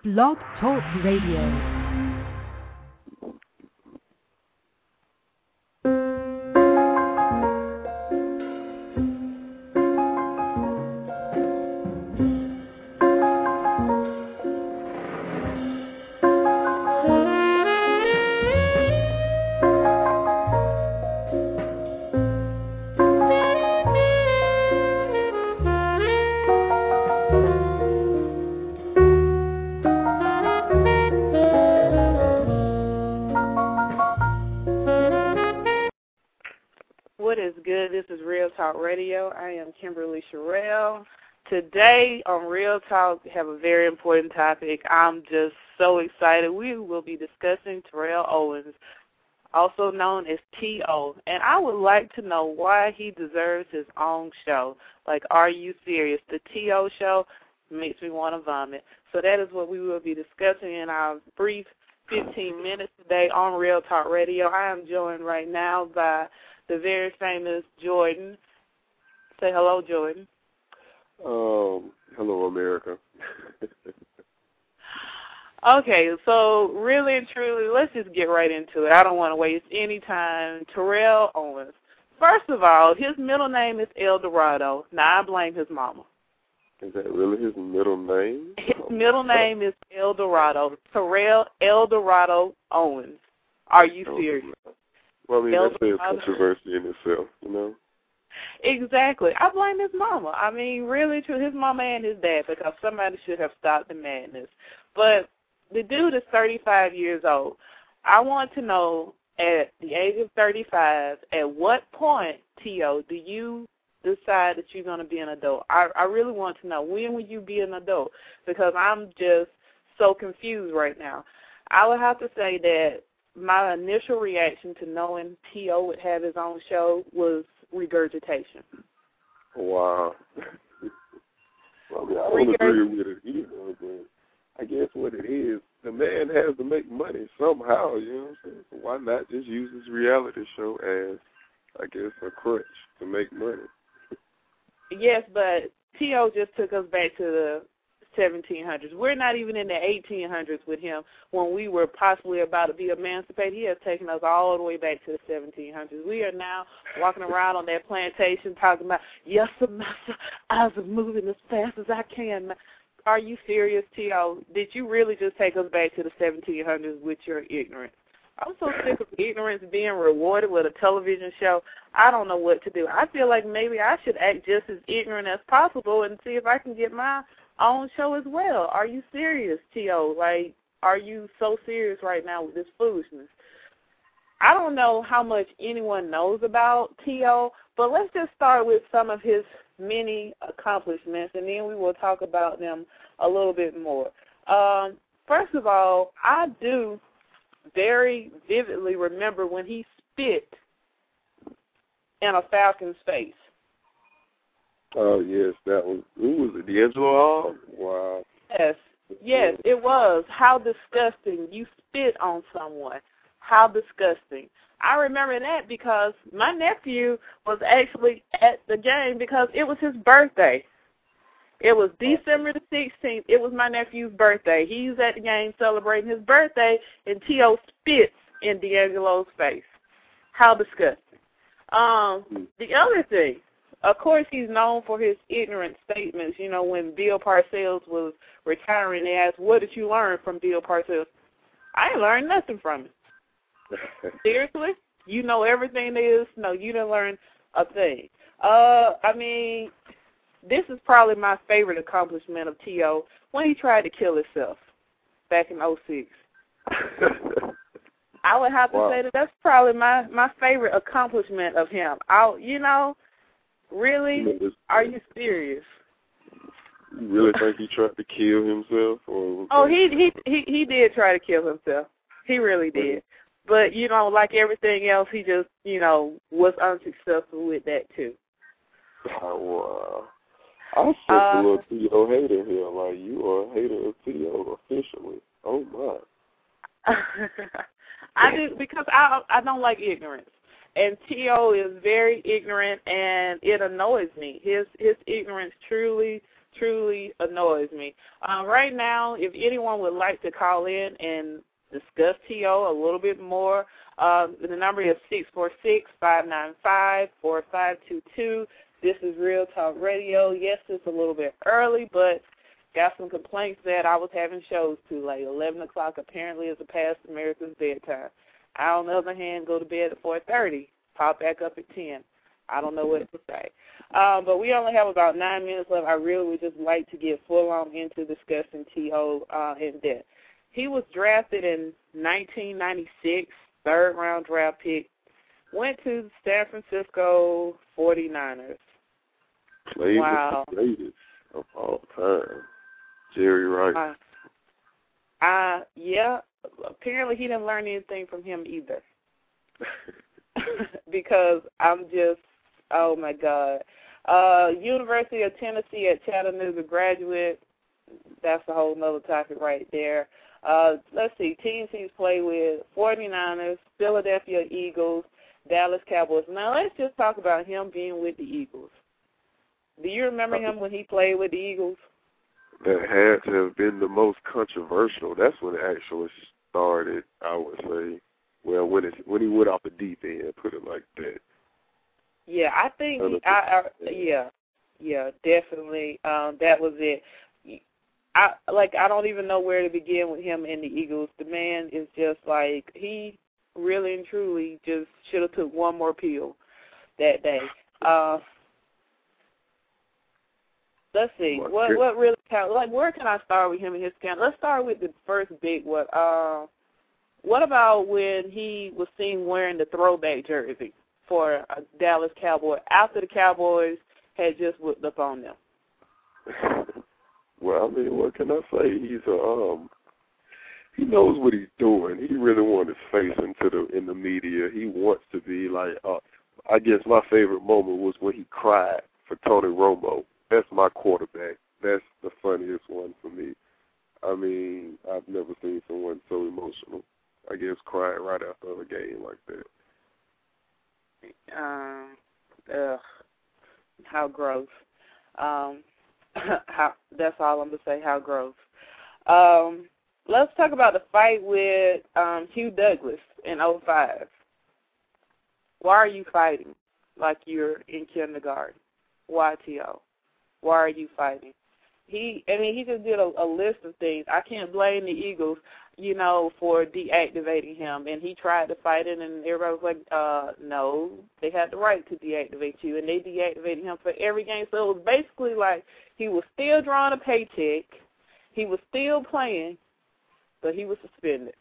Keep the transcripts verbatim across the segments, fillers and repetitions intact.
Blog Talk Radio. Talk Radio. I am Kimberly Sherrill. Today on Real Talk, we have a very important topic. I'm just so excited. We will be discussing Terrell Owens, also known as T O, and I would like to know why he deserves his own show. Like, are you serious? The T O show makes me want to vomit. So that is what we will be discussing in our brief fifteen minutes today on Real Talk Radio. I am joined right now by the very famous Jordan. Say hello, Jordan. Um, hello, America. Okay, so really and truly, let's just get right into it. I don't want to waste any time. Terrell Owens. First of all, his middle name is El Dorado. Now, I blame his mama. Is that really his middle name? His middle name is El Dorado. Terrell El Dorado Owens. Are you serious? Well, I mean, El that's a controversy in itself, you know? Exactly. I blame his mama. I mean, really true, his mama and his dad, because somebody should have stopped the madness. But the dude is thirty-five years old. I want to know, at the age of thirty-five, at what point, T O, do you decide that you're going to be an adult? I, I really want to know, when will you be an adult? Because I'm just so confused right now. I would have to say that my initial reaction to knowing T O would have his own show was regurgitation. Wow. Well, I mean, I don't Regurg- agree with it either, but I guess what it is, the man has to make money somehow, you know what I'm saying? So why not just use his reality show as, I guess, a crutch to make money? Yes, but T O just took us back to the seventeen hundreds. We're not even in the eighteen hundreds with him when we were possibly about to be emancipated. He has taken us all the way back to the seventeen hundreds. We are now walking around on that plantation talking about, yes, master, I was moving as fast as I can. Are you serious, T O? Did you really just take us back to the seventeen hundreds with your ignorance? I'm so sick of ignorance being rewarded with a television show. I don't know what to do. I feel like maybe I should act just as ignorant as possible and see if I can get my own show as well. Are you serious, T O? Like, are you so serious right now with this foolishness? I don't know how much anyone knows about T O, but let's just start with some of his many accomplishments, and then we will talk about them a little bit more. Um, first of all, I do very vividly remember when he spit in a Falcon's face. Oh, yes, that was, who was it, D'Angelo Hall? Wow. Yes, yes, it was. How disgusting. You spit on someone. How disgusting. I remember that because my nephew was actually at the game because it was his birthday. It was December the sixteenth. It was my nephew's birthday. He's at the game celebrating his birthday, and T O spits in D'Angelo's face. How disgusting. Um, the other thing, of course, he's known for his ignorant statements. You know, when Bill Parcells was retiring, they asked, what did you learn from Bill Parcells? I ain't learned nothing from him. Seriously? You know everything there is? No, you didn't learn a thing. Uh, I mean, this is probably my favorite accomplishment of T O when he tried to kill himself back in oh six. I would have to wow. say that that's probably my, my favorite accomplishment of him. I, you know, really? Are you serious? You really think he tried to kill himself? Or oh, he, he he he did try to kill himself. He really did. But, you know, like everything else, he just, you know, was unsuccessful with that, too. Oh, wow. I'm such uh, a little T O hater here. Like, you are a hater of T O officially. Oh, my. I do, because I I don't like ignorance. And T O is very ignorant, and it annoys me. His his ignorance truly, truly annoys me. Um, right now, if anyone would like to call in and discuss T O a little bit more, um, the number is six four six, five nine five, four five two two. This is Real Talk Radio. Yes, it's a little bit early, but got some complaints that I was having shows too late. eleven o'clock apparently is a past America's bedtime. I, on the other hand, go to bed at four thirty, pop back up at ten. I don't know what to say. Um, but we only have about nine minutes left. I really would just like to get full on into discussing T O uh, in depth. He was drafted in nineteen ninety-six, third round draft pick, went to the San Francisco forty-niners. Played wow. with the greatest of all time, Jerry Rice. Uh, uh, yeah, apparently he didn't learn anything from him either. Because I'm just, oh, my God. Uh, University of Tennessee at Chattanooga graduate, that's a whole nother topic right there. Uh, let's see, teams he's played with, forty-niners, Philadelphia Eagles, Dallas Cowboys. Now, let's just talk about him being with the Eagles. Do you remember him when he played with the Eagles? That had to have been the most controversial. That's when it actually started, I would say. Well, when it when he went off the deep end, put it like that. Yeah, I think he, I, I yeah, yeah, definitely. Um, that was it. I like I don't even know where to begin with him and the Eagles. The man is just like he really and truly just should have took one more pill that day. Uh, let's see what what really count. Like where can I start with him and his count? Let's start with the first big one. Uh, what about when he was seen wearing the throwback jersey for a Dallas Cowboy after the Cowboys had just whipped up on them? Well, I mean, what can I say? He's a um, he knows what he's doing. He really wants his face into the in the media. He wants to be like. Uh, I guess my favorite moment was when he cried for Tony Romo. That's my quarterback. That's the funniest one for me. I mean, I've never seen someone so emotional. I guess crying right after a game like that. Um, ugh, how gross. Um, how that's all I'm gonna say. How gross. Um, let's talk about the fight with um, Hugh Douglas in oh five. Why are you fighting like you're in kindergarten? Why, T O? Why are you fighting? He, I mean, he just did a, a list of things. I can't blame the Eagles, you know, for deactivating him. And he tried to fight it, and everybody was like, uh, no, they had the right to deactivate you. And they deactivated him for every game. So it was basically like he was still drawing a paycheck. He was still playing, but he was suspended.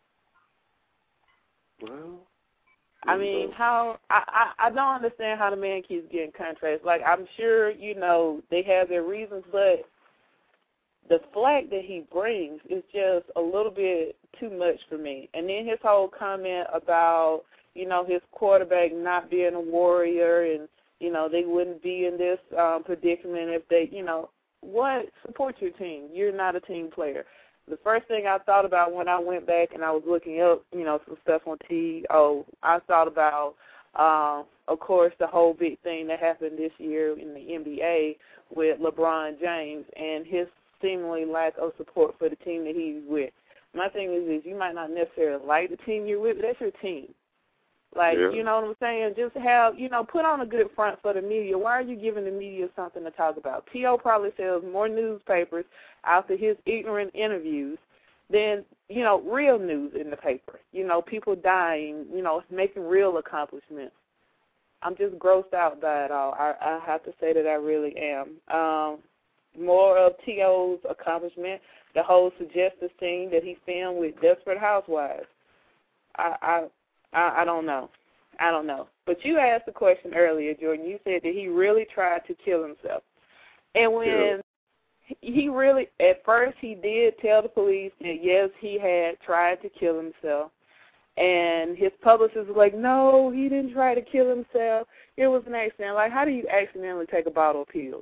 Well, I mean, how I, I I don't understand how the man keeps getting contracts. Like, I'm sure, you know, they have their reasons, but the flack that he brings is just a little bit too much for me. And then his whole comment about, you know, his quarterback not being a warrior and, you know, they wouldn't be in this um, predicament if they, you know, what? Support your team. You're not a team player. The first thing I thought about when I went back and I was looking up, you know, some stuff on T O, I thought about, um, of course, the whole big thing that happened this year in the N B A with LeBron James and his seemingly lack of support for the team that he's with. My thing is, is you might not necessarily like the team you're with, but that's your team. Like, yeah. You know what I'm saying? Just have, you know, put on a good front for the media. Why are you giving the media something to talk about? T O probably sells more newspapers after his ignorant interviews than, you know, real news in the paper. You know, people dying, you know, making real accomplishments. I'm just grossed out by it all. I, I have to say that I really am. Um, more of T O's accomplishment, the whole Suggestive scene that he filmed with Desperate Housewives. I, I I, I don't know. I don't know. But you asked the question earlier, Jordan. You said that he really tried to kill himself. And when yeah. he really, at first he did tell the police that, yes, he had tried to kill himself. And his publicist was like, no, he didn't try to kill himself. It was an accident. Like, how do you accidentally take a bottle of pills?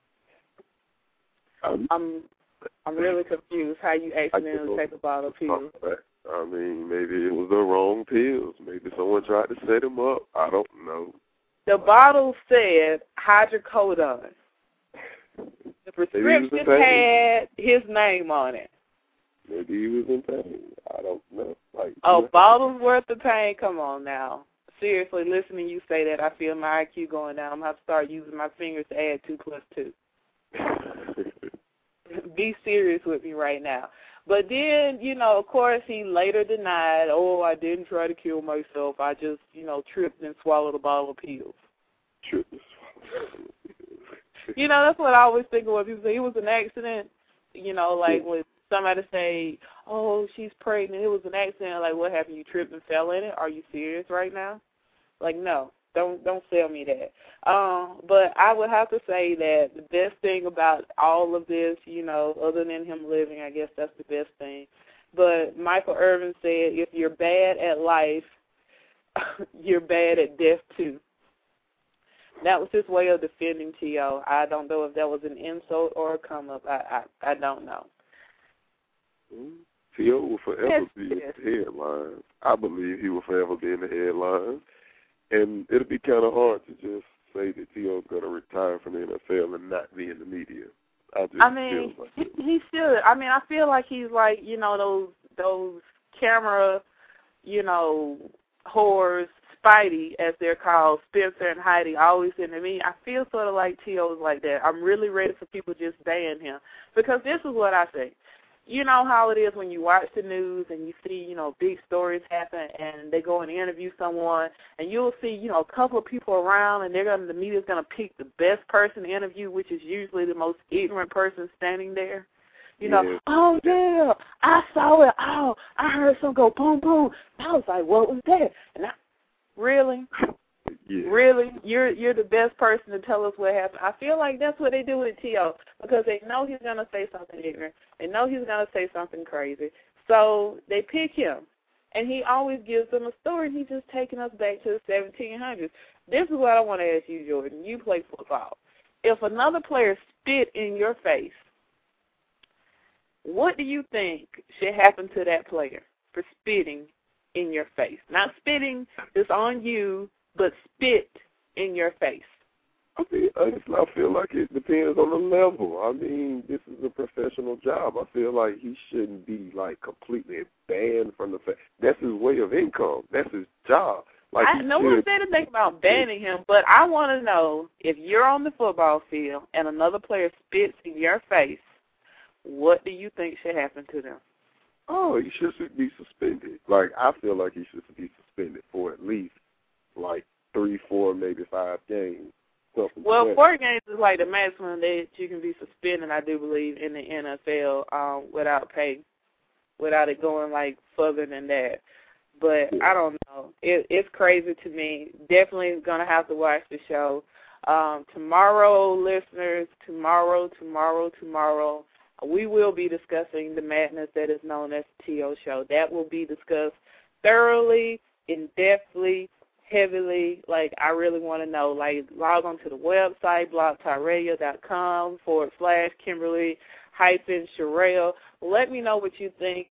Um, I'm I'm really confused how you accidentally take a bottle of pills. I mean, maybe it was the wrong pills. Maybe someone tried to set him up. I don't know. The bottle said hydrocodone. The prescription had his name on it. Maybe he was in pain. I don't know. Like, oh, you know. bottles worth of pain? Come on now. Seriously, listening to you say that, I feel my I Q going down. I'm going to have to start using my fingers to add two plus two. Be serious with me right now. But then, you know, of course, he later denied, oh, I didn't try to kill myself. I just, you know, tripped and swallowed a bottle of pills. Tripped and swallowed. You know, that's what I always think of when people say it was an accident. You know, like yeah. when somebody say, oh, she's pregnant, it was an accident. Like, what happened? You tripped and fell in it? Are you serious right now? Like, no. Don't don't sell me that. Um, but I would have to say that the best thing about all of this, you know, other than him living, I guess that's the best thing. But Michael Irvin said, if you're bad at life, you're bad at death too. That was his way of defending T O I don't know if that was an insult or a come up. I I, I don't know. T O will forever yes, be yes. in the headlines. I believe he will forever be in the headlines. And it'll be kind of hard to just say that T O is going to retire from the N F L and not be in the media. I just I mean, feel like he, he should. I mean, I feel like he's like, you know, those those camera, you know, whores, Spidey, as they're called, Spencer and Heidi, always in the media. I feel sort of like T O is like that. I'm really ready for people to just ban him. Because this is what I think. You know how it is when you watch the news and you see, you know, big stories happen and they go and interview someone and you'll see, you know, a couple of people around and they're gonna the media's gonna pick the best person to interview, which is usually the most ignorant person standing there. You know, yeah. oh yeah, I saw it. Oh, I heard some go boom boom. I was like, what was that? And I really? Yeah. Really? You're you're the best person to tell us what happened. I feel like that's what they do with T O because they know he's going to say something ignorant. They know he's going to say something crazy. So they pick him. And he always gives them a story. He's just taking us back to the seventeen hundreds. This is what I want to ask you, Jordan. You play football. If another player spit in your face, what do you think should happen to that player for spitting in your face? Not spitting just on you, but spit in your face. I mean, honestly, I feel like it depends on the level. I mean, this is a professional job. I feel like he shouldn't be, like, completely banned from the fa- That's his way of income. That's his job. Like I, no one said anything about banning him, but I want to know, if you're on the football field and another player spits in your face, what do you think should happen to them? Oh, he should be suspended. Like, I feel like he should be suspended for at least, like, three, four, maybe five games. Well, four games is like the maximum that you can be suspended, I do believe, in the N F L um, without pay, without it going, like, further than that. But yeah. I don't know. It, it's crazy to me. Definitely going to have to watch the show. Um, tomorrow, listeners, tomorrow, tomorrow, tomorrow, we will be discussing the madness that is known as the T O Show. That will be discussed thoroughly, in-depthly, heavily. Like, I really want to know. Like, log on to the website, blogtalkradio.com forward slash Kimberly hyphen Sherelle. Let me know what you think.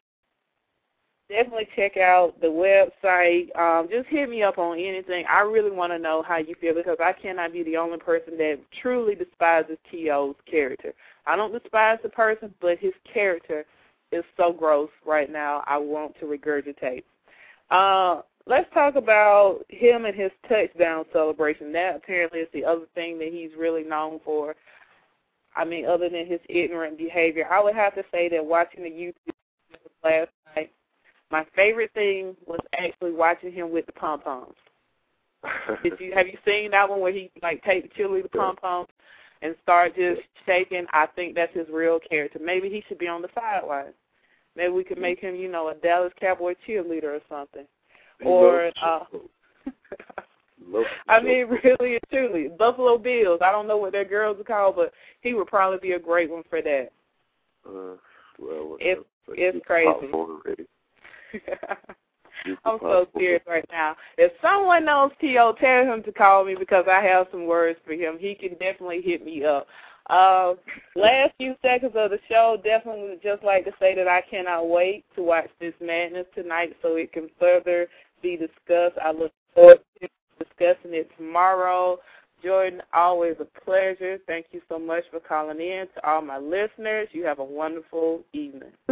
Definitely check out the website. Um, just hit me up on anything. I really want to know how you feel because I cannot be the only person that truly despises T O's character. I don't despise the person, but his character is so gross right now, I want to regurgitate. Uh, let's talk about him and his touchdown celebration. That apparently is the other thing that he's really known for. I mean, other than his ignorant behavior. I would have to say that watching the YouTube last night, my favorite thing was actually watching him with the pom-poms. Did you have you seen that one where he like take the cheerleader pom-poms and start just shaking? I think that's his real character. Maybe he should be on the sidelines. Maybe we could make him, you know, a Dallas Cowboy cheerleader or something. He or uh I mean, really and truly, Buffalo Bills. I don't know what their girls are called, but he would probably be a great one for that. Uh, well, it's it's crazy. I'm so serious right now. If someone knows T O, tell him to call me because I have some words for him. He can definitely hit me up. Uh, last few seconds of the show, definitely would just like to say that I cannot wait to watch this madness tonight so it can further be discussed. I look forward to discussing it tomorrow. Jordan, always a pleasure. Thank you so much for calling in. To all my listeners, you have a wonderful evening.